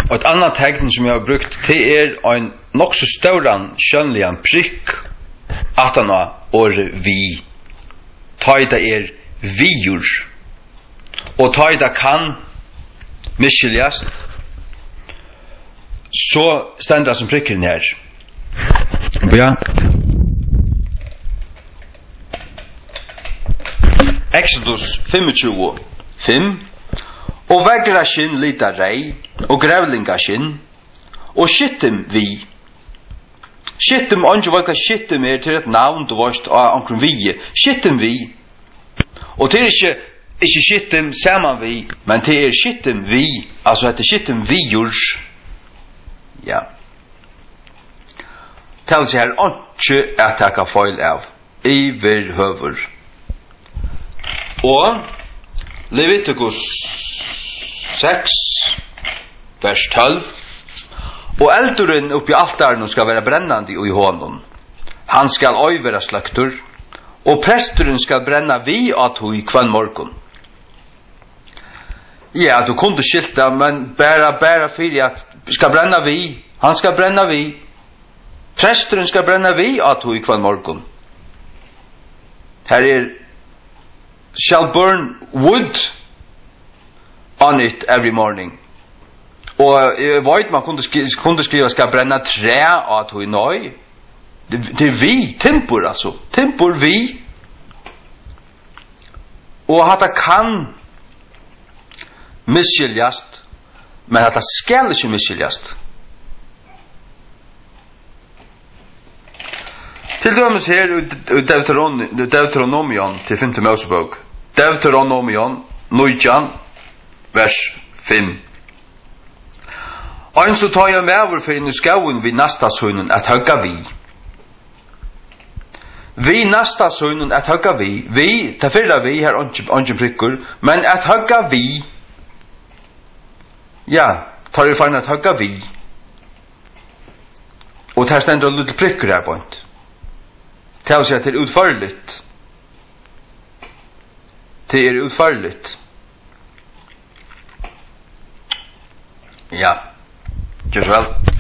Och ett annat tecken som jag har brukt till en nog så stor skönligan prick att han har vi. Tajda viur. Och tajda kan misskiljas. Så ständer som pricken här. Ja. Exodus 25:5. Og vegra sin lita rei, og grævlinga sin, og skittum vi. Skittum, onge valka skittum til et navn, du varst av omkring vi. Skittum vi. Og til ikke skittum saman vi, men til skittum vi, altså at skittum vi jurs. Ja. Tal seg her, onge at taka feil av, iver høver. Og Leviticus 6, vers 12. Og elduren oppi altaren skal være brennande i hånden. Han skal øyvera slaktur, og presturen skal brenna vi at hui kvann morgon. Ja, du kunde skilta, men bara fyrir at skal brenna vi. Han skal brenna vi. Presturen skal brenna vi at hui kvann morgon. Her shall burn wood on it every morning. Og jeg vet man kunde skriva skal brenna trä at hui nøy. Det vi, timpur altså. Timpur vi. Og hatta kan misskiljast, men hatta skal ikke misskiljast. Til dømes her Deuteronomion til 5. Mosebok. Deuteronomion 19, vers 5. Ein så tar jeg med for inn i skauen vid nasta sønnen at høgga vi. Vi nasta sønnen at høgga vi. Vi, ta fyrra vi her ongen prikker, men at høgga vi. Ja, tar jeg for at høgga vi. Og her stender litt prikker her på en. Til å si at det utførligt. Det utførligt. Ja. Just well.